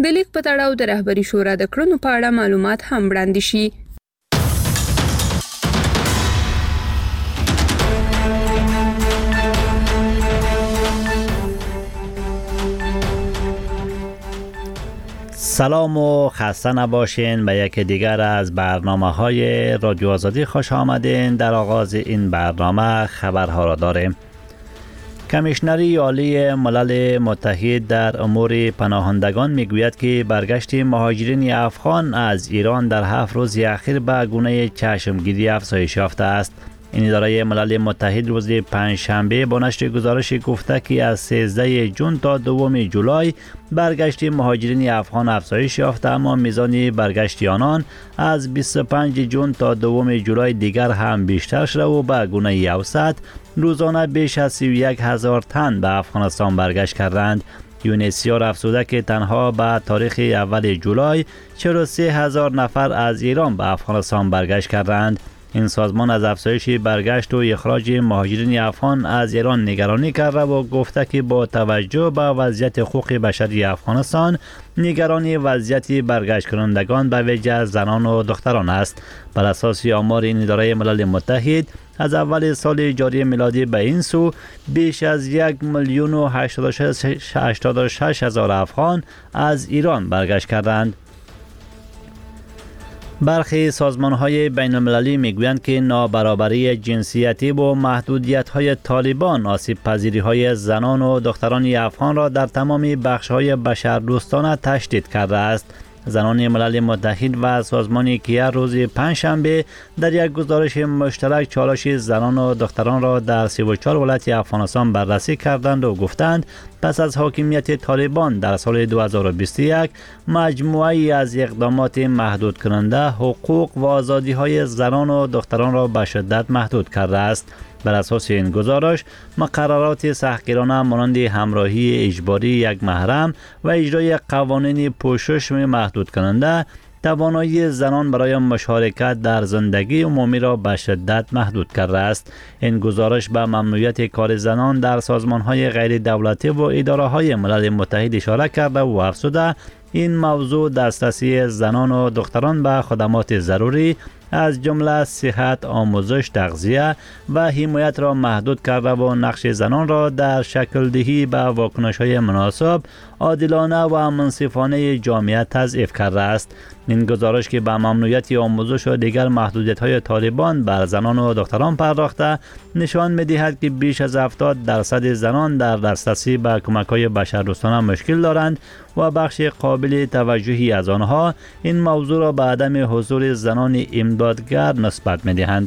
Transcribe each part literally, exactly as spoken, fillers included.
د لیک په تړاو د رهبري شورا د کړنو په اړه معلومات هم وړاندې شي. سلام و خسته نباشین. به یک دیگر از برنامه های رادیو آزادی خوش آمدین. در آغاز این برنامه خبرها را داریم. کمیشنری عالی ملل متحد در امور پناهندگان میگوید که برگشت مهاجرین افغان از ایران در هفت روز اخیر به گونه چشمگیری افزایش یافته است. این اداره ملل متحد روز پنجشنبه با نشر گزارش گفته که از سیزده ژوئن تا دوم جولای برگشت مهاجرین افغان افزایش یافته، اما میزان برگشت آنان از بیست و پنج ژوئن تا دوم جولای دیگر هم بیشتر شده و به گونه اوسط روزانه بیش از سی و یک هزار تن به افغانستان برگشت کردند. یونسیار افزوده که تنها به تاریخ اول جولای چهل و سه هزار نفر از ایران به افغانستان برگشت کردند. این سازمان از افزایش برگشت و اخراج مهاجرین افغان از ایران نگرانی کرده و گفته که با توجه به وضعیت حقوق بشری افغانستان، نگرانی وضعیت برگشت کنندگان به ویژه زنان و دختران است. بر اساس آمار این اداره ملل متحد از اول سال جاری میلادی به این سو بیش از یک میلیون و هشتاد و شش هزار افغان از ایران برگشت کردند. برخی سازمان‌های بین‌المللی میگویند که نابرابری جنسیتی و محدودیت‌های طالبان آسیب پذیری‌های زنان و دختران افغان را در تمام بخش‌های بشردوستانه تشدید کرده است. زنان ملل متحد و سازمان کیر روز پنجشنبه در یک گزارش مشترک چالش زنان و دختران را در سی و چهار ولایت افغانستان بررسی کردند و گفتند پس از حاکمیت طالبان در سال دو هزار و بیست و یک مجموعه‌ای از اقدامات محدود کننده حقوق و آزادی‌های زنان و دختران را به شدت محدود کرده است. بر اساس این گزارش مقررات سختگیرانه مانند همراهی اجباری یک محرم و اجرای قوانین پوشش محدود کننده توانایی زنان برای مشارکت در زندگی عمومی را به شدت محدود کرده است. این گزارش به ممنوعیت کار زنان در سازمان‌های غیر دولتی و اداره‌های ملل متحد اشاره کرده و افزوده این موضوع دسترسی زنان و دختران به خدمات ضروری از جمله صحت، آموزش، تغذیه و حمایت را محدود کرده و نقش زنان را در شکل دهی به واکنش‌های مناسب، عادلانه و منصفانه جامعه تضعیف کرده است. این گزارش که به ممنوعیت آموزش و دیگر محدودیت‌های طالبان بر زنان و دختران پرداخته، نشان می‌دهد که بیش از هفتاد درصد زنان در دسترسی به کمک‌های بشردوستانه مشکل دارند و بخش قابل توجهی از آنها این موضوع را به عدم حضور زنان امدادگر نسبت می‌دهند.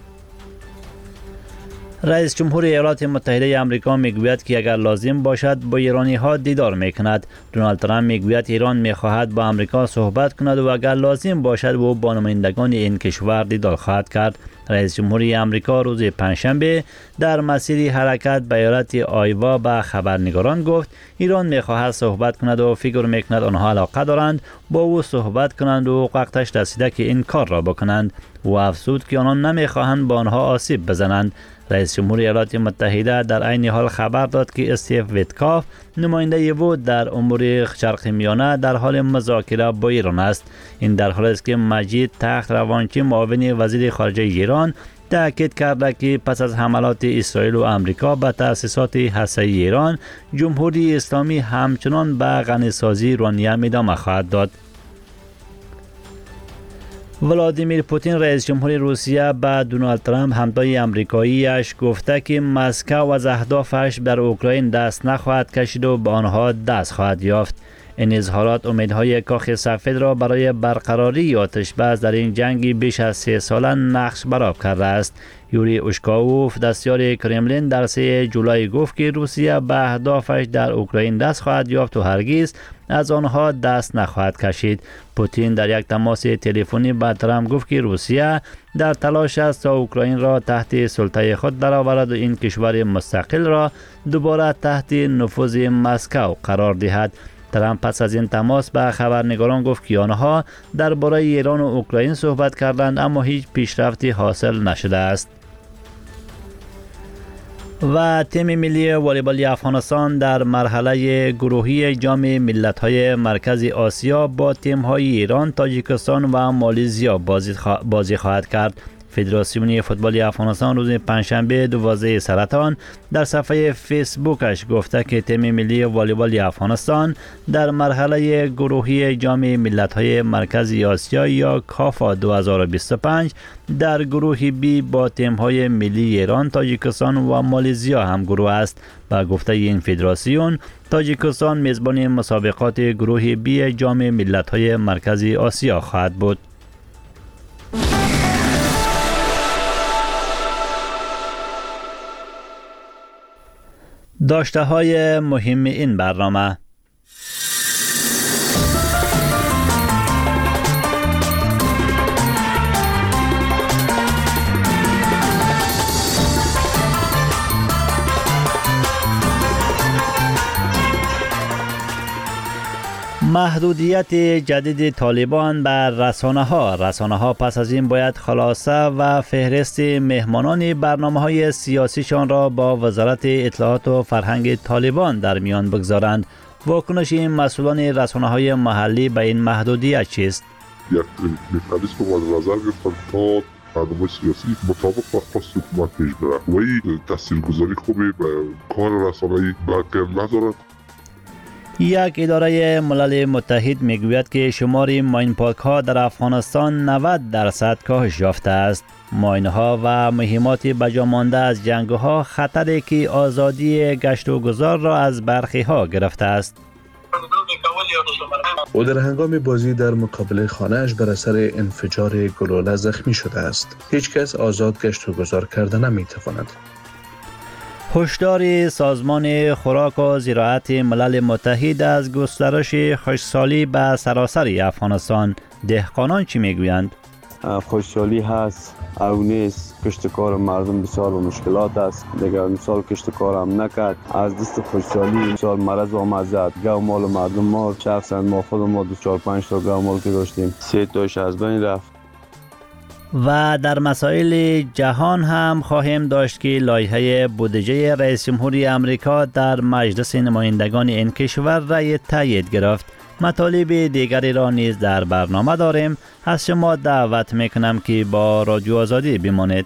رئیس جمهور ایالات متحده آمریکا میگوید که اگر لازم باشد با ایرانی ها دیدار میکند. دونالد ترامپ میگوید ایران میخواهد با آمریکا صحبت کند و اگر لازم باشد او با نمایندگان این کشور دیدار خواهد کرد. رئیس جمهور آمریکا روز پنجشنبه در مسیر حرکت به ایالت آیوا به خبرنگاران گفت ایران میخواهد صحبت کند و فکر میکند آنها علاقه دارند با او صحبت کنند و وقتش رسیده که این کار را بکنند. و افزود که آنان نمیخواهند با آنها آسیب بزنند. رئیس جمهور ایالات متحده در عین حال خبر داد که استیو ویتکاف نماینده وود در امور شرق میانه در حال مذاکره با ایران است. این در حالی است که مجید تخت روانچی معاون وزیر خارجه ایران تاکید کرده که پس از حملات اسرائیل و آمریکا به تأسیسات هسته‌ای ایران، جمهوری اسلامی همچنان به غنیسازی یورانیم ادامه خواهد داد. ولادیمیر پوتین رئیس جمهور روسیه به دونالد ترامپ همتای آمریکاییش گفته که مسکو از اهدافش در اوکراین دست نخواهد کشید و به آنها دست خواهد یافت. این اظهارات امیدهای کاخ سفید را برای برقراری آتش بس در این جنگ بیش از سه ساله نقش برآب کرده است. یوری اوشکاوف دستیار کرملین در سوم جولای گفت که روسیه به اهدافش در اوکراین دست خواهد یافت و هرگز از آنها دست نخواهد کشید. پوتین در یک تماس تلفنی با ترامپ گفت که روسیه در تلاش است تا اوکراین را تحت سلطه خود درآورد و این کشور مستقل را دوباره تحت نفوذ مسکو قرار دهد. ترامپ پس از این تماس به خبرنگاران گفت که آنها درباره ایران و اوکراین صحبت کردند اما هیچ پیشرفتی حاصل نشده است. و تیم ملی والیبال افغانستان در مرحله گروهی جام ملت‌های مرکز آسیا با تیم‌های ایران، تاجیکستان و مالزیا بازی, خوا... بازی خواهد کرد. فدراسیون فوتبال افغانستان روز پنجشنبه دوازده سرطان در صفحه فیسبوکش گفته که تیم ملی والیبال افغانستان در مرحله گروهی جام ملت‌های مرکز آسیا یا کافا دو هزار و بیست و پنج در گروه بی با تیم‌های ملی ایران، تاجیکستان و مالزیا هم گروه است. و گفته این فدراسیون تاجیکستان میزبان مسابقات گروه بی جام ملت‌های مرکز آسیا خواهد بود. داشته های مهم این برنامه: محدودیت جدید طالبان بر رسانه ها. رسانه ها پس از این باید خلاصه و فهرست مهمانان برنامه های سیاسیشان را با وزارت اطلاعات و فرهنگ طالبان در میان بگذارند. واکنش این مسئولان رسانه های محلی به این محدودیت چیست؟ یک مکانیزم مورد نظر گرفتن تا برنامه سیاسی مطابق با خواست حکومت پیش بره و این تاثیرگذاری خوبی به کار رسانه‌ای برقرار ندارد. یک اداره ملل متحد میگوید که شمار ماین پاک ها در افغانستان نود درصد کاهش یافته است. ماین ها و مهمات بجا مانده از جنگ ها خطری که آزادی گشت و گذار را از برخی ها گرفته است. او در هنگام بازی در مقابل خانه‌اش بر اثر انفجار گلوله زخمی شده است. هیچ کس آزاد گشت و گذار کرده نمیتواند. هشدار سازمان خوراک و زراعت ملل متحد از گسترش خشکسالی به سراسر افغانستان. دهقانان چی میگویند؟ خشکسالی هست او نیست، کشت کار مردم بسیار با مشکلات است. دیگر مثال کشت کار هم نکرد، از دست خشکسالی مثال مرض آمد زد. گو مال مردم ما شخصا ما خود ما دو چهار پنج تا گو مال که داشتیم سه تاش از بین رفت. و در مسائل جهان هم خواهیم داشت که لایحه بودجه رئیس جمهوری امریکا در مجلس نمایندگان این کشور رأی تایید گرفت. مطالب دیگری را نیز در برنامه داریم. از شما دعوت میکنم که با رادیو آزادی بمانید.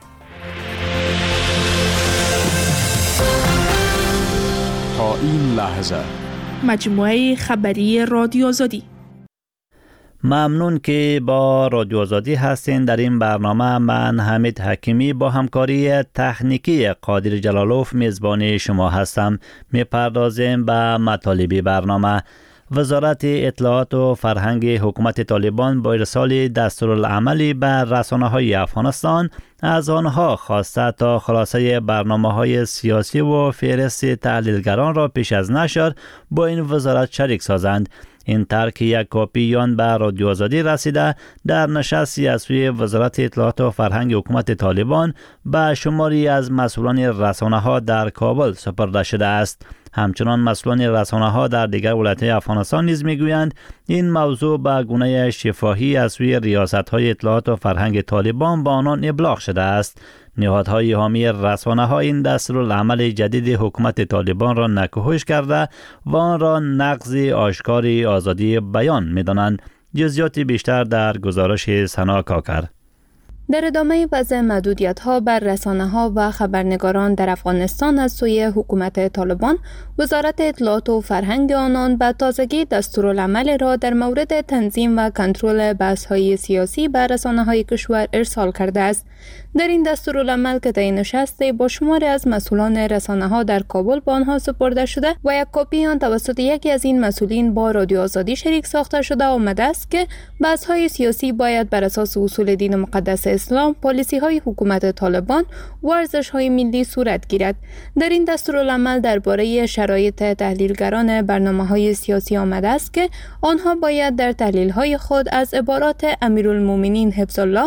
تا این لحظه مجموعه خبری رادیو آزادی. ممنون که با رادیو آزادی هستین. در این برنامه من حمید حکیمی با همکاری تکنیکی قادر جلالوف میزبان شما هستم. میپردازیم به مطالب برنامه. وزارت اطلاعات و فرهنگ حکومت طالبان با ارسال دستورالعملی به رسانه‌های افغانستان از آنها خواسته تا خلاصه برنامه‌های سیاسی و فهرست تحلیلگران را پیش از نشر با این وزارت شریک سازند. این ترک یک کاپی آن به رادیو آزادی رسیده در نشستی از سوی وزارت اطلاعات و فرهنگ حکومت طالبان به شماری از مسئولان رسانه‌ها در کابل سپرده شده است. همچنان مسئولان رسانه‌ها در دیگر ولایت‌های افغانستان نیز میگویند این موضوع به گونه شفاهی از سوی ریاست‌های اطلاعات و فرهنگ طالبان به آنان ابلاغ شده است. نهادهای حامی رسانه‌ها این دستورالعمل جدید حکومت طالبان را نکوهش کرده و آن را نقض آشکار آزادی بیان می‌دانند. جزئیات بیشتر در گزارش سنا کاکر. در ادامه وضع محدودیت‌ها بر رسانه‌ها و خبرنگاران در افغانستان از سوی حکومت طالبان، وزارت اطلاعات و فرهنگ آنان به تازگی دستورالعمل را در مورد تنظیم و کنترل بحث‌های سیاسی بر رسانه‌های کشور ارسال کرده است. در این دستورالعمل که طی نشستی با شماری از مسئولان رسانه‌ها در کابل به آنها سپرده شده و یک کپی آن توسط یکی از این مسئولین با رادیو آزادی شریک ساخته شده آمده است که بحث‌های سیاسی باید بر اساس اصول دین مقدس اسلام، پالیسی‌های حکومت طالبان و ارزش‌های ملی صورت گیرد. در این دستورالعمل درباره شرایط تحلیلگران برنامه‌های سیاسی آمده است که آنها باید در تحلیل‌های خود از عبارات امیرالمومنین حفظ الله،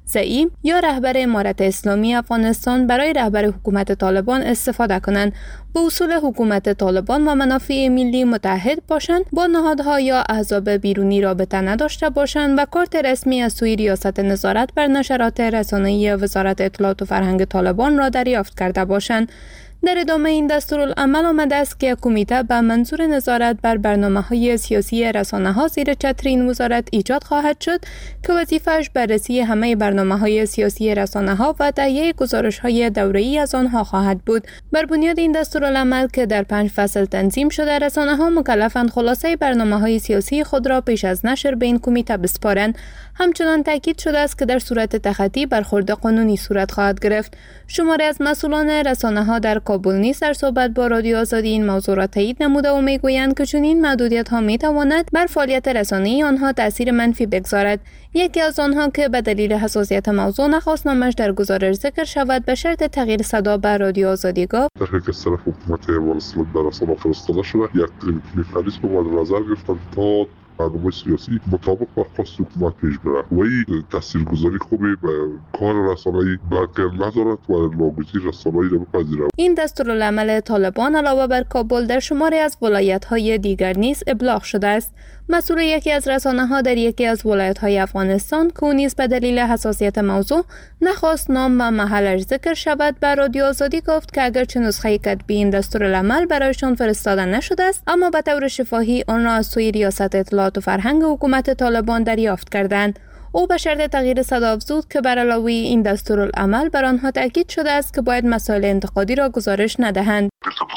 زعیم یا رهبر امارت اسلامی افغانستان برای رهبر حکومت طالبان استفاده کنند، به اصول حکومت طالبان و منافع ملی متحد باشند، با نهادها یا احزاب بیرونی رابطه نداشته باشند و کارت رسمی از سوی ریاست نظارت بر نشرات رسانه‌ای وزارت اطلاعات و فرهنگ طالبان را دریافت کرده باشند. در ادامه این دستورالعمل آمده است که کمیته به منظور نظارت بر برنامه‌های سیاسی رسانه‌ها زیر چتر این وزارت ایجاد خواهد شد که وظیفه‌اش بررسی همه برنامه‌های سیاسی رسانه‌ها و تهیه گزارش‌های دوره‌ای از آنها خواهد بود. بر بنیاد این دستورالعمل که در پنج فصل تنظیم شده، رسانه‌ها مکلفند خلاصه برنامه‌های سیاسی خود را پیش از نشر به این کمیته بسپارند. همچنان تاکید شده است که در صورت تخطی برخورد قانونی صورت خواهد گرفت. شماری از مسئولان رسانه‌ها در کابل نیز در صحبت با رادیو آزادی این موضوع را تایید نموده و میگویند که چنین محدودیت‌ها می‌تواند بر فعالیت رسانه‌ای آنها تأثیر منفی بگذارد. یکی از آنها که به دلیل حساسیت موضوع نخواست نامش در گزارش ذکر شود، به شرط تغییر صدا به رادیو آزادی گفت: در حقیقت از طرف حکومت افغانستان در رسانه فرستاده شده یک مکانیزم مورد نظر گرفتن تا برنامه سیاسی مطابق با خواست حکومت پیش بره و این تاثیرگذاری خوبی به کار رسانه‌ای بلکه نظارت و ناگزیر رسانه‌ای را بپذیره. این دستورالعمل طالبان علاوه بر کابل در شماری از ولایت‌های دیگر نیز ابلاغ شده است. مسئول یکی از رسانه‌ها در یکی از ولایت‌های افغانستان که او نیز به دلیل حساسیت موضوع نخواست نام و محلش ذکر شود، به رادیو آزادی گفت که اگرچه نسخه کتبی این دستورالعمل برایشان فرستاده نشده است، اما به طور شفاهی آن را از سوی ریاست اطلاعات و فرهنگ حکومت طالبان دریافت کردند. او به شرط تغییر صدا افزود که بر علاوه این دستورالعمل بر آنها تاکید شده است که باید مسائل انتقادی را گزارش ندهند.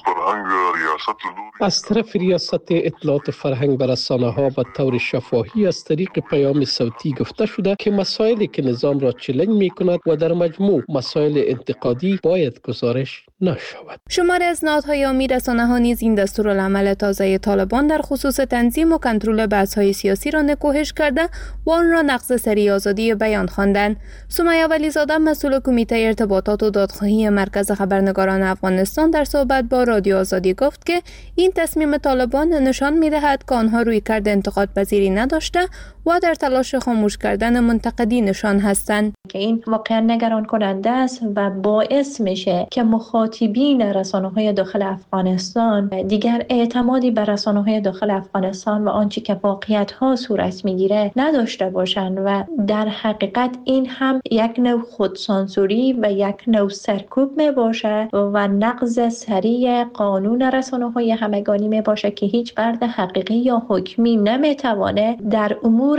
از طرف ریاست اطلاعات فرهنگ بر رسانه‌ها به طور شفاهی از طریق پیام صوتی گفته شده که مسائلی که نظام را چالش می‌کند و در مجموع مسائل انتقادی باید گزارش نشود. شماری از نهادهای عامی رسانه‌ها نیز این دستورالعمل تازه طالبان در خصوص تنظیم و کنترل بحث‌های سیاسی را نکوهش کرده و آن را نقض سری آزادی بیان خواندند. سمیه ولیزاده مسئول کمیته ارتباطات و دادخواهی مرکز خبرنگاران افغانستان در صحبت با رادیو آزادی گفت که این تصمیم طالبان نشان می‌دهد که آنها رویکرد انتقاد پذیری نداشته و در تلاش خاموش کردن منتقدینشان هستند. که این واقعا نگران کننده است و باعث میشه که مخاطبین رسانه‌های داخل افغانستان دیگر اعتمادی به رسانه‌های داخل افغانستان و آنچه که واقعیت‌ها صورت میگیره نداشته باشند و در حقیقت این هم یک نوع خودسانسوری و یک نوع سرکوب می باشه و نقض سریع قانون رسانه‌های همگانی می باشه که هیچ فرد حقیقی یا حکمی نمیتوانه در امور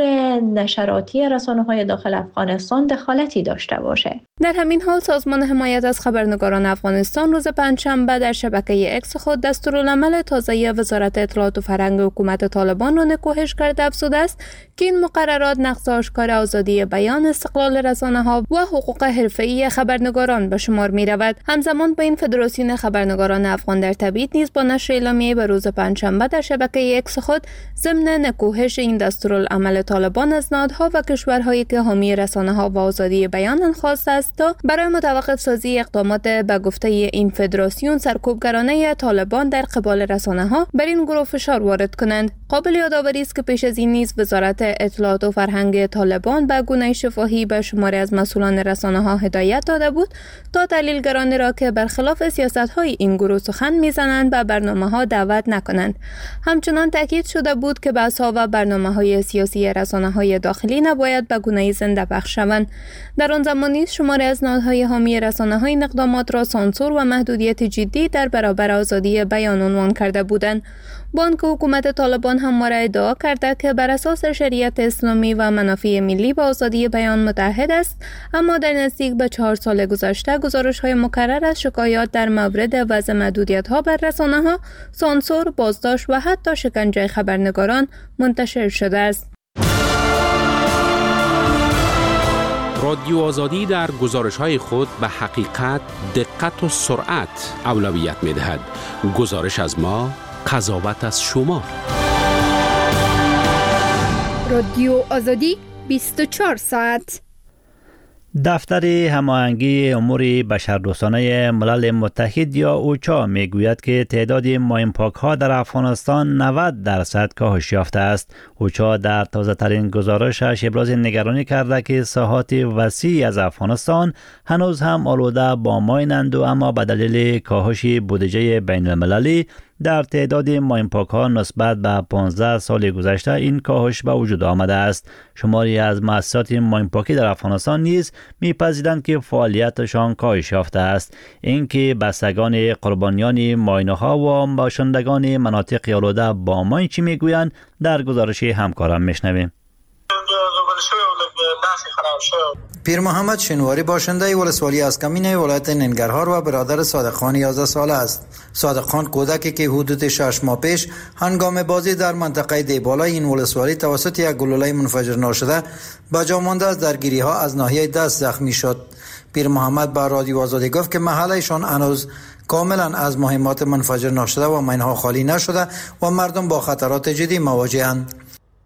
نشراتی رسانه‌های داخل افغانستان دخالتی داشته باشه. در همین حال سازمان حمایت از خبرنگاران افغانستان روز پنجشنبه در شبکه اکس خود دستورالعمل تازه وزارت اطلاعات و فرهنگ حکومت طالبان را نکوهش کرده افزوده است که این مقررات نقض آشکار آزادی بیان، استقلال رسانه‌ها و حقوق حرفه‌ای خبرنگاران به شمار می‌رود. همزمان با این فدراسیون خبرنگاران افغان در تبعید نیز با نشر اعلامیه به روز پنجشنبه در شبکه اکس خود ضمن نکوهش این دستورالعمل طالبان از نهادها و کشورهایی که حامی رسانه‌ها و آزادی بیان خواسته است تا برای متوقف سازی اقدامات به گفته این فدراسیون سرکوبگرانه طالبان در قبال رسانه‌ها بر این گروه فشار وارد کنند. قابل یادآوری است که پیش از این نیز وزارت اطلاعات و فرهنگ طالبان به گونه شفاهی به شماری از مسئولان رسانه‌ها هدایت داده بود تا تحلیلگرانی را که برخلاف سیاست‌های این گروه سخن می‌زنند به برنامه‌ها دعوت نکنند. همچنان تاکید شده بود که بحث‌ها و برنامه‌های سیاسی رسانه‌های داخلی نباید به گونه‌ای زنده بخش شوند. در آن زمان نیز شماری از نهادهای حامی رسانه‌ها این اقدامات را سانسور و محدودیت جدی در برابر آزادی بیان عنوان کرده بودند. با آنکه حکومت طالبان همواره ادعا کرده که بر اساس شریعت اسلامی و منافع ملی با آزادی بیان متحد است، اما در نزدیک به چهار سال گذشته گزارش‌های مکرر از شکایات در مورد وضع محدودیت‌ها بر رسانه‌ها، سانسور، بازداشت و حتی شکنجه خبرنگاران منتشر شده است. رادیو آزادی در گزارش‌های خود به حقیقت، دقت و سرعت اولویت می‌دهد. گزارش از ما، قضاوت از شما. رادیو آزادی بیست و چهار ساعت. دفتر هماهنگی امور بشردوستانه ملل متحد یا اوچا میگوید که تعداد ماینپاک ها در افغانستان نود درصد کاهش یافته است. اوچا در تازه ترین گزارشش ابراز نگرانی کرده که ساحات وسیع از افغانستان هنوز هم آلوده با ماینند و اما به دلیل کاهش بودجه بین المللی در تعداد ماینپاک ها نسبت به پانزده سال گذشته این کاهش به وجود آمده است. شماری از مؤسسات ماینپاکی در افغانستان نیز میپذیرند که فعالیتشان کاهش یافته است. اینکه بستگان قربانیان ماینه ها و باشندگان مناطق آلوده با ماین چی میگویند در گزارش همکارم میشنویم. پیر محمد شنواری باشنده ولسوالی اسکمین ولایت ننگرهار و برادر صادق خان یازده ساله است. صادق خان کودکی که حدود شش ماه پیش هنگام بازی در منطقه دیبالای این ولسوالی توسط یک گلوله منفجر ناشده به جا مانده از درگیری ها از ناحیه دست زخمی شد. پیر محمد با رادیو آزادی گفت که محلشان هنوز کاملا از مهمات منفجر ناشده و ماین‌ها خالی نشده و مردم با خطرات جدی مواجه‌اند.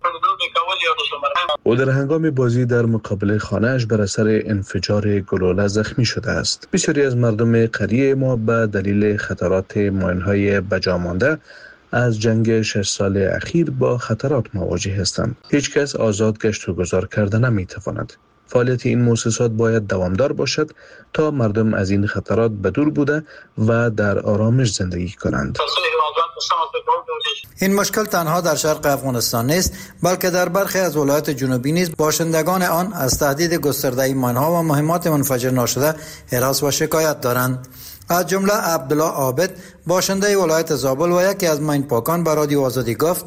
او در هنگام بازی در مقابل خانه‌اش بر اثر انفجار گلوله زخمی شده است. بسیاری از مردم قریه ما به دلیل خطرات ماین‌های بجا مانده از جنگ شش سال اخیر با خطرات مواجه هستند. هیچ کس آزاد گشت و گذار کرده نمی‌تواند. فعالیت این مؤسسات باید دوامدار باشد تا مردم از این خطرات بدور بوده و در آرامش زندگی کنند. این مشکل تنها در شرق افغانستان نیست، بلکه در برخی از ولایات جنوبی نیز باشندگان آن از تهدید گسترده ماین‌ها و مهمات منفجر ناشده هراس و شکایت دارند. از جمله عبدالله عابد باشنده ولایت زابل و یکی از ماینپاکان به رادیو آزادی گفت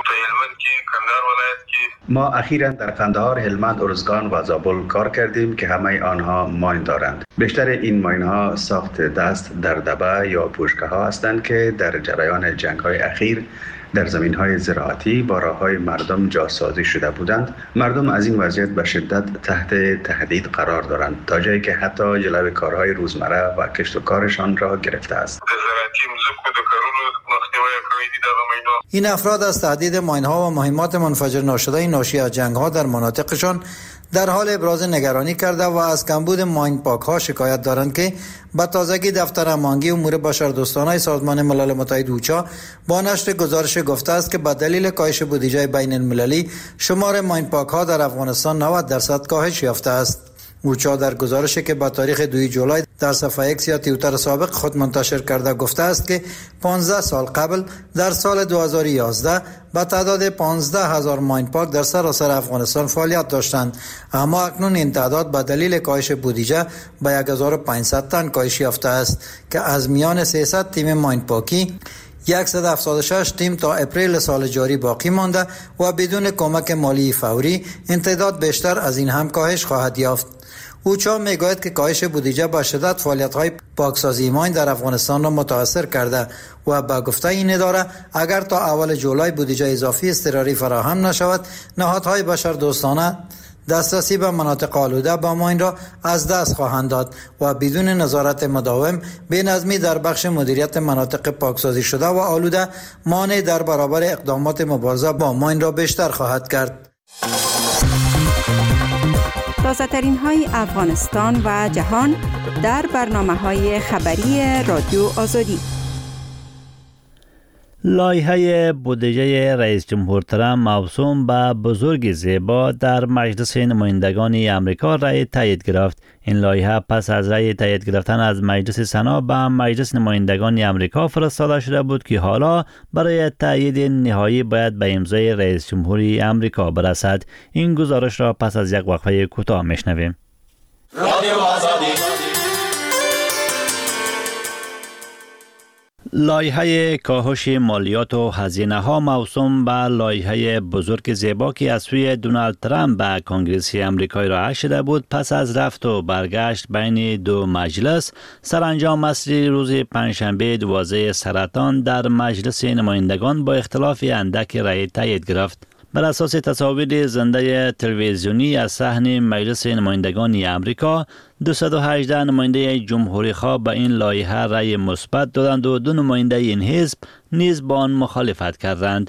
ما اخیراً در قندهار، هلمند، ارزگان و زابل کار کردیم که همه آنها ماین دارند. بیشتر این ماین ها ساخت دست در دبه یا پوشکه ها هستند که در جریان جنگ های اخیر در زمین های زراعتی با راه های مردم جاسازی شده بودند. مردم از این وضعیت به شدت تحت تهدید قرار دارند تا جایی که حتی جلوی کارهای روزمره و کشت و کارشان را گرفته است. این افراد از تهدید ماین‌ها و مهمات منفجر ناشده ناشی از جنگ‌ها در مناطقشان در حال ابراز نگرانی کرده و از کمبود ماین پاک ها شکایت دارند که به تازگی دفتر هماهنگی امور بشردوستانه سازمان ملل متحد اوچا با نشر گزارش گفته است که به دلیل کاهش بودجه بین المللی شمار ماین پاک ها در افغانستان نود درصد کاهش یافته است. اوچا در گزارشی که با تاریخ دوم جولای در صفحه ایکس یا توییتر سابق خود منتشر کرده گفته است که پانزده سال قبل در سال دو هزار و یازده با تعداد پانزده هزار ماین پاک در سراسر افغانستان فعالیت داشتند، اما اکنون این تعداد به دلیل کاهش بودجه به یک هزار و پانصد تن کاهش یافته است که از میان سیصد تیم ماین پاکی صد و هفتاد و شش تیم تا اپریل سال جاری باقی مانده و بدون کمک مالی فوری این تعداد بیشتر از این هم کاهش خواهد یافت. اوچا میگوید که کاهش بودجه با شدت فعالیت‌های پاکسازی ماین در افغانستان را متاثر کرده و با گفته این اداره اگر تا اول جولای بودجه اضافی اضطراری فراهم نشود، نهادهای بشردوستانه دسترسی به مناطق آلوده با ماین را از دست خواهند داد و بدون نظارت مداوم بی‌نظمی در بخش مدیریت مناطق پاکسازی شده و آلوده مانع در برابر اقدامات مبارزه با ماین را بیشتر خواهد کرد. تازه‌ترین های افغانستان و جهان در برنامه‌های خبری رادیو آزادی. لایحه بودجه رئیس جمهور ترامپ موسوم به بزرگ زیبا در مجلس نمایندگان آمریکا رأی تایید گرفت. این لایحه پس از رأی تایید گرفتن از مجلس سنا به مجلس نمایندگان آمریکا فرستاده شده بود که حالا برای تایید نهایی باید به امضای رئیس جمهوری آمریکا برسد. این گزارش را پس از یک وقفه کوتاه میشنویم. رادیو آزادی. لایحه کاهش مالیات و هزینه ها موسوم به لایحه بزرگ زیبا که از سوی دونالد ترامپ به کنگره آمریکایی رائع شده بود پس از رفت و برگشت بین دو مجلس سرانجام اصلی روز پنجشنبه دوازده سرطان در مجلس نمایندگان با اختلاف اندک رأی تایید گرفت. بر اساس تصاویر زنده تلویزیونی از صحن مجلس نمایندگان آمریکا، دویست و هجده نماینده جمهوری خواه به این لایحه رأی مثبت دادند و دو نماینده این حزب نیز با آن مخالفت کردند.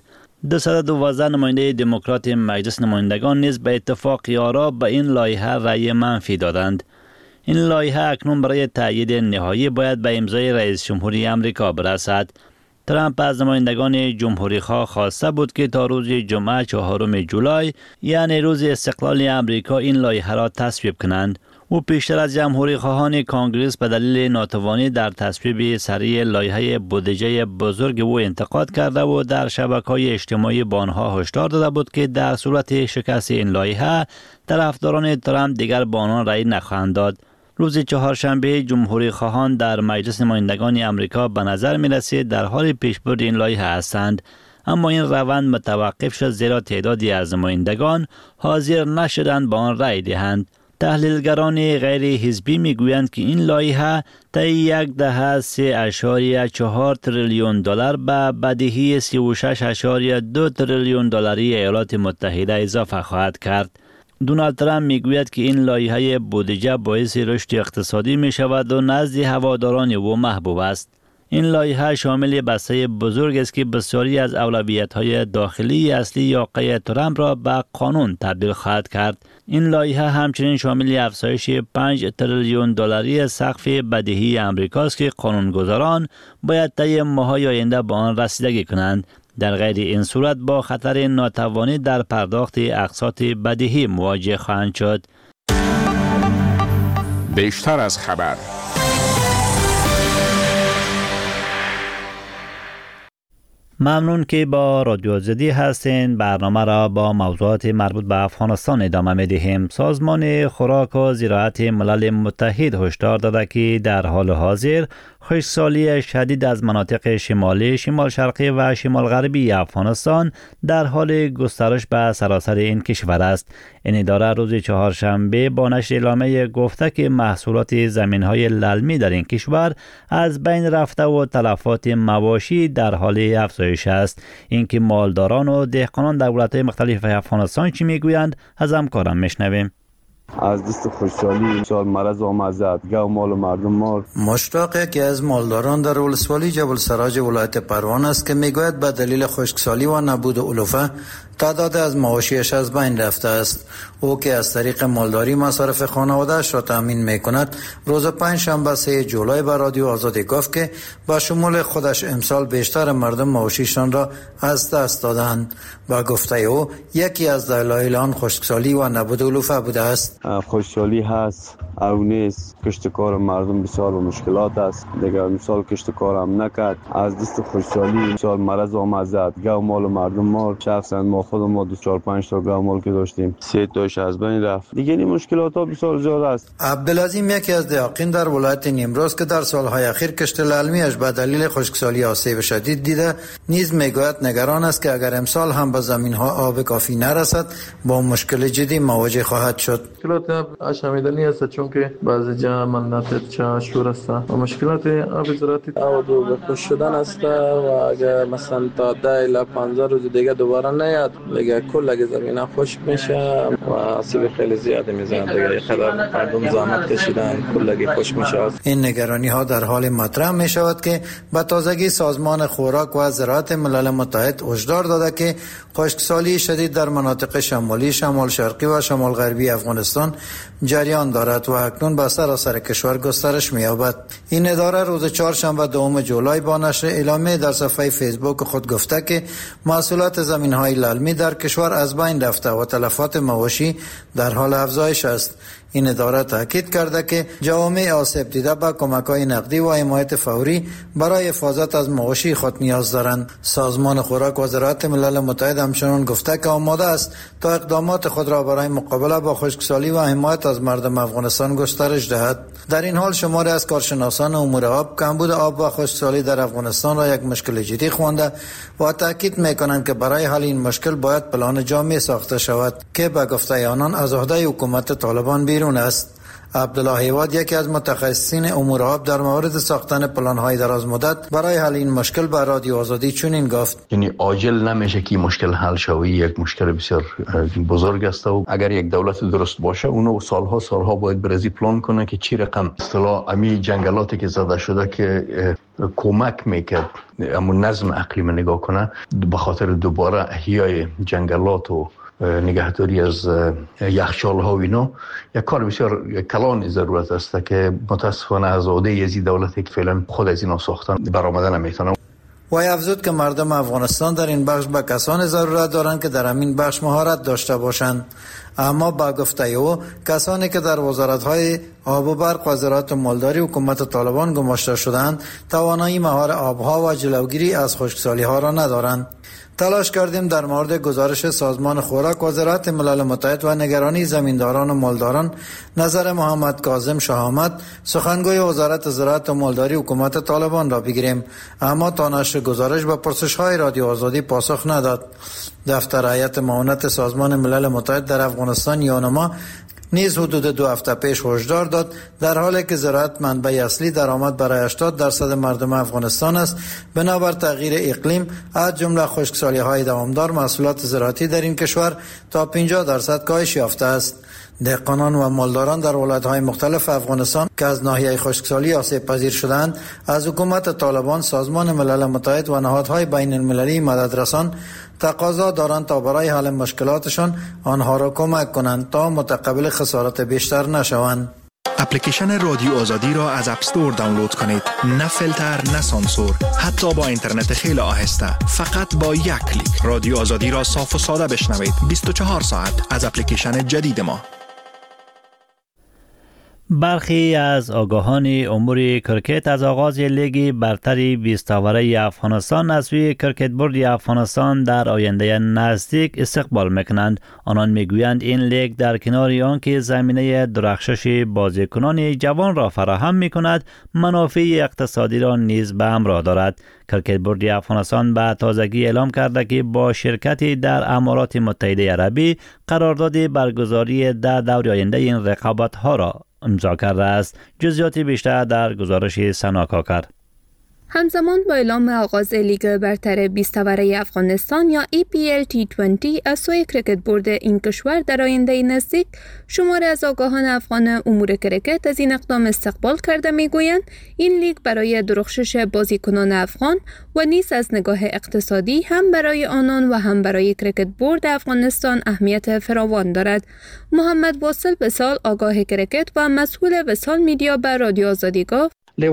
دویست و دوازده نماینده دموکرات مجلس نمایندگان نیز به اتفاق آرا به این لایحه رأی منفی دادند. این لایحه اکنون برای تأیید نهایی باید به امضای رئیس جمهوری امریکا برسد. ترامپ از نمایندگان جمهوری‌خواه خواسته بود که تا روز جمعه چهارم جولای یعنی روز استقلال امریکا این لایحه را تصویب کنند. او پیشتر از جمهوری‌خواهان کانگریس به دلیل ناتوانی در تصویب سریع لایحه بودجه بزرگ او انتقاد کرده و در شبکه‌های اجتماعی با آنها هشدار داده بود که در صورت شکست این لایحه طرفداران ترامپ دیگر با آنها رأی نخواهند داد. روز چهارشنبه جمهوری خواهان در مجلس نمایندگان امریکا به نظر می رسید در حال پیشبرد این لایحه هستند، اما این روند متوقف شد زیرا تعدادی از نمایندگان حاضر نشدند با آن رأی دهند. تحلیلگران غیر حزبی می گویند که این لایحه طی یک دهه سه اشاریه چهار تریلیون دلار به بدهی سی و شش اشاریه دو تریلیون دلاری ایالات متحده اضافه خواهد کرد. دونالد ترامپ میگوید که این لایحه بودجه باعث رشد اقتصادی می شود و نزد هواداران او محبوب است. این لایحه شامل بسته بزرگ است که بسیاری از اولویت‌های داخلی اصلی آقای ترامپ را به قانون تبدیل خواهد کرد. این لایحه همچنین شامل افزایش پنج تریلیون دلاری سقف بدهی آمریکاست که قانونگذاران باید طی ماه‌های آینده به آن رسیدگی کنند. در غیر این صورت با خطر ناتوانی در پرداخت اقساط بدهی مواجه خواهند شد. بیشتر از خبر. ممنون که با رادیو آزادی هستین. برنامه را با موضوعات مربوط به افغانستان ادامه می دهیم. سازمان خوراک و زراعت ملل متحد هشدار داده که در حال حاضر خشکسالی شدید از مناطق شمالی، شمال شرقی و شمال غربی افغانستان در حال گسترش به سراسر این کشور است. این اداره روز چهارشنبه با نشر اعلامیه گفته که محصولات زمین‌های للمی در این کشور از بین رفته و تلفات مواشی در حال افزایش است. اینکه مالداران و دهقانان در ولایت‌های مختلف افغانستان چی میگویند از همکارم میشنویم. از دست خوشحالی سال مرض آمد زد گاو مال و مردم مال. مشتاق یکی از مالداران در ولسوالی جبل سراج ولایت پروان است که میگوید به دلیل خشکسالی و نبود علوفه تعداد از مواشیش از بین رفته است. او که از طریق مالداری مصارف خانواده‌اش را تامین میکند روز پنج شنبه سه جولای به رادیو آزادی گفت که با شمول خودش امسال بیشتر مردم مواشیشان را از دست دادند. با گفته او یکی از دلایل آن خشکسالی و نبود علوفه بوده است. خشکسالی هست او نیست، کشتکار مردم بسیار و مشکلات است. دیگر مثال کشتکار هم نکرد، از دست خشکسالی مثال مرض آمد زد گاو مال و مردم مال. شخصا ما خود ما دو چهار پنج تا گاو مال که داشتیم سه تاش از بین رفت. دیگه این مشکلات ها بسیار زیاد است. عبدالعظیم یکی از دهقان در ولایت نیمروز که در سالهای اخیر کشت للمیش به دلیل خشکسالی آسیب شدید دیده نیز میگوید نگران است که اگر امسال هم به زمین ها آب کافی نرسد با مشکل جدی مواجه خواهد شد. مشکلات اشامیدنی است چون که بعضی جا مناطق چا شور است و مشکلات آب زراعتی آب دو خوش شدن است و اگر مثلا تا ده الی پانزده روز دیگه دوباره نیاد دیگه کل زمین خشک میشه و آسیب خیلی زیاد میزنه دیگه. خیلی مردم زحمت کشیدن کل خشک میشه. این نگرانی ها در حال مطرح می شود که به تازگی سازمان خوراک و زراعت ملل متحد هشدار داده که خشکسالی شدید در مناطق شمالی، شمال شرقی و شمال غربی افغانستان جریان دارد و اکنون به سراسر کشور گسترش می‌یابد. این اداره روز چهارشنبه دوم جولای با نشر اعلامیه در صفحه فیسبوک خود گفته که محصولات زمین‌های للمی در کشور از بین رفته و تلفات مواشی در حال افزایش است. این اداره تاکید کرده که جوامع آسیب دیده به کمک‌های نقدی و حمایت فوری برای حفاظت از مواشی خود نیاز دارند. سازمان خوراک و زراعت ملل متحد همچنین گفته که آماده است تا اقدامات خود را برای مقابله با خشکسالی و حمایت از مردم افغانستان گسترش دهد. در این حال شماری از کارشناسان امور آب کمبود آب و خشکسالی در افغانستان را یک مشکل جدی خوانده و تاکید می‌کنند که برای حل این مشکل باید پلان جامع ساخته شود که به گفته آنان از عهده حکومت طالبان بیرون است. عبدالله هیواد یکی از متخصصین امور آب در مورد ساختن پلان‌های دراز مدت برای حل این مشکل به رادیو آزادی چنین گفت: یعنی عاجل نمیشه که مشکل حل شوی، یک مشکل بسیار بزرگ است و اگر یک دولت درست باشه اونو سالها سالها باید برزی پلان کنه که چی رقم اصطلاح امی جنگلاتی که زده شده که کمک میکرد اما نظم اقلیم نگاه کنه، به خاطر دوباره احیای جنگلات و نگهداری از یخچال ها و اینا یک کار بسیار کلان ضرورت است که متاسفانه از عهده یزی دولتی که فعلا خود از اینا ساختن برآمده نمیتونه. وی افزود که مردم افغانستان در این بخش به کسان ضرورت دارند که در همین بخش مهارت داشته باشند، اما با گفته او کسانی که در وزارت‌های آب و برق و زراعت و مالداری حکومت طالبان گماشته شدند توانایی مهار آبها و جلوگیری از خشکسالی‌ها را ندارند. تلاش کردیم در مورد گزارش سازمان خوراک و زراعت ملل متحد و نگرانی زمینداران و مالداران نظر محمد کاظم شهامت، سخنگوی وزارت زراعت و مالداری حکومت طالبان را بگیریم، اما تا نشر گزارش به پرسش‌های رادیو آزادی پاسخ نداد. دفتر هیئت معاونت سازمان ملل متحد در افغانستان یونما نیز حدود دو هفته پیش هشدار داد در حالی که زراعت منبع اصلی درآمد برای هشتاد درصد مردم افغانستان است، بنابر تغییر اقلیم از جمله خشکسالی‌های دوامدار محصولات زراعتی در این کشور تا پنجاه درصد کاهش یافته است. دهقانان و مالداران در ولایت‌های مختلف افغانستان که از ناحیه خشکسالی آسیب پذیر شدند از حکومت طالبان، سازمان ملل متحد و نهادهای بین المللی مددرسان تقاضا دارند تا برای حل مشکلاتشان آنها را کمک کنند تا متقبل خسارت بیشتر نشوند. اپلیکیشن رادیو آزادی را از اپ استور دانلود کنید. نه فیلتر، نه سانسور، حتی با اینترنت خیلی آهسته. فقط با یک کلیک رادیو آزادی را صاف و ساده بشنوید. بیست و چهار ساعت از اپلیکیشن جدید ما. برخی از آگاهان امور کرکت از آغاز لیگ برتر بیست اوره افغانستان از سوی کرکت بورد افغانستان در آینده نزدیک استقبال میکنند. آنان میگویند این لیگ در کنار آنکه زمینه درخشش بازیکنان جوان را فراهم میکند، منافع اقتصادی را نیز به همراه دارد. کرکت بورد افغانستان به تازگی اعلام کرده که با شرکتی در امارات متحده عربی قرارداد برگزاری در دور آینده این رقابت ها را امضا کرده است. جزئیات بیشتر در گزارش سنا کاکر. همزمان با اعلام آغاز لیگ برتر بیست اوره افغانستان یا ای پی ال تی بیست از سوی کرکت بورد این کشور در آینده نزدیک، شماری از آگاهان افغان امور کرکت از این اقدام استقبال کرده میگویند این لیگ برای درخشش بازیکنان افغان و نیز از نگاه اقتصادی هم برای آنان و هم برای کرکت بورد افغانستان اهمیت فراوان دارد. محمد واصل بسال آگاه کرکت و مسئول بسال میدیا به رادیو آزادی گفت: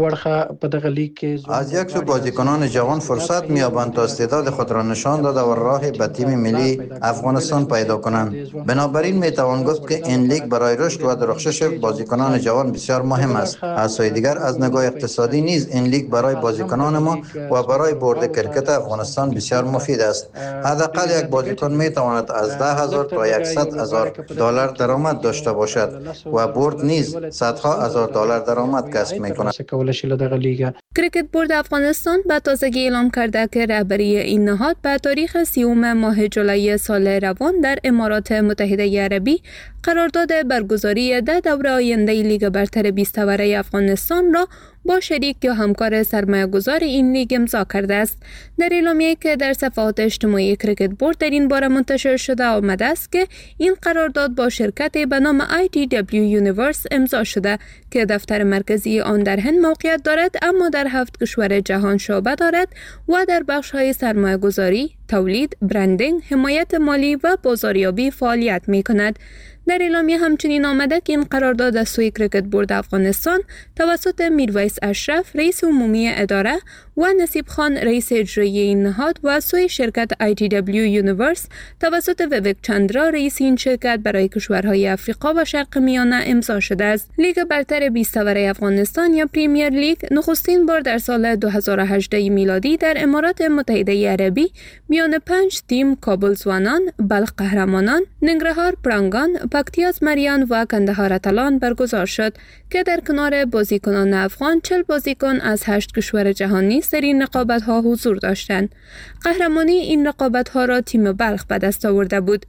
از یک سو بازیکنان جوان فرصت می‌یابند تا استعداد خود را نشان داده و راه به تیم ملی افغانستان پیدا کنند. بنابراین میتوان گفت که این لیگ برای رشد و درخشش بازیکنان جوان بسیار مهم است. از سوی دیگر از نگاه اقتصادی نیز این لیگ برای بازیکنان ما و برای بورد کرکت افغانستان بسیار مفید است. حداقل یک بازیکن میتواند از ده هزار تا صد هزار دلار درآمد داشته باشد و بورد نیز صدها هزار دلار درآمد کسب می‌کند. کرکت بورد افغانستان به تازگی اعلام کرده که رهبری این نهاد به تاریخ سیوم ماه جولای سال روان در امارات متحده عربی قرارداد برگزاری ده دوره آینده لیگ برتر بیست اوره افغانستان را با شریک یا همکار سرمایه‌گذار این لیگ امضا کرده است. در اعلامیه‌ای که در صفحات اجتماعی کرکت بورد در این باره منتشر شده آمده است که این قرارداد با شرکتی به نام آی تی دبلیو یونیورس امضا شده که دفتر مرکزی آن در هند موقعیت دارد، اما در هفت کشور جهان شعبه دارد و در بخش‌های سرمایه‌گذاری، تولید، برندینگ، حمایت مالی و بازاریابی فعالیت می‌کند. در اعلامیه همچنین آمده که این قرارداد از سوی کرکت بورد افغانستان توسط میرویس اشرف رئیس عمومی اداره و نصیب خان رئیس اجرایی این نهاد و از سوی شرکت آی تی دبلیو یونیورس توسط ویوک چندرا رئیس این شرکت برای کشورهای افریقا و شرق میانه امضا شده است. لیگ برتر بیست اوره افغانستان یا پریمیر لیگ نخستین بار در سال دو هزار و هجده میلادی در امارات متحده عربی میان پنج تیم کابل زوانان، بلخ قهرمانان، ننگرهار پرانگان، پکتیاز مریان و کندهار اتلان برگزار شد که در کنار بازیکنان افغان چهل بازیکن از هشت کشور جهانی در این رقابت‌ها حضور داشتند. قهرمانی این رقابت‌ها را تیم بلخ به دست آورده بود.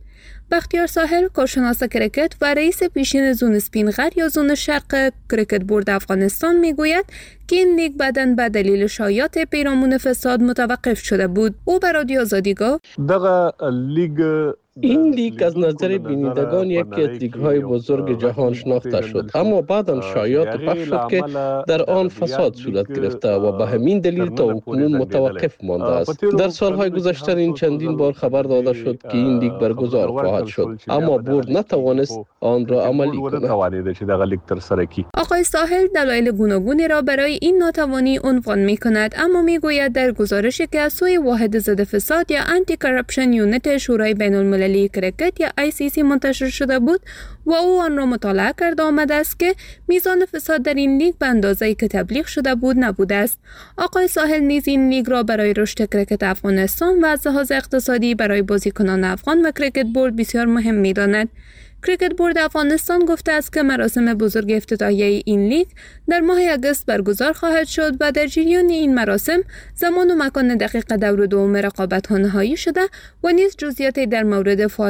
بختیار ساحل، کارشناس کرکت و رئیس پیشین زون اسپینغر یا زون شرق کرکت بورد افغانستان میگوید که این لیگ بعداً به دلیل شایعات پیرامون فساد متوقف شده بود. او به رادیو آزادی گفت: دغه لیگ این لیگ از نظر بینندگان یکی از لیگ‌های بزرگ جهان شناخته شد، اما بعداً شایعات پخش شد که در آن فساد صورت گرفته و به همین دلیل تا اکنون متوقف مانده است. در سالهای گذشته این چندین بار خبر داده شد که این لیگ برگزار خواهد شد، اما بورد نتوانست آن را عملی کند. آقای ساحل دلایل گوناگونی را برای این ناتوانی عنوان می‌کند، اما میگوید در گزارشی که از سوی واحد ضد فساد یا آنتی کراپشن یونیت شورای بین‌المللی کرکت یا آی سی سی منتشر شده بود و او آن را مطالعه کرده آمده است که میزان فساد در این لیگ به اندازه‌ای که تبلیغ شده بود نبوده است. آقای ساحل نیز این لیگ را برای رشد کرکت افغانستان و از لحاظ اقتصادی برای بازیکنان افغان و کرکت بورد بسیار مهم می‌داند. کرکت بورد افغانستان گفته است که مراسم بزرگ افتتاحیه این لیگ در ماه آگوست برگزار خواهد شد و در جریان این مراسم زمان و مکان دقیق دور دوم رقابت‌ها نهایی شده و نیز جزئیاتی در مورد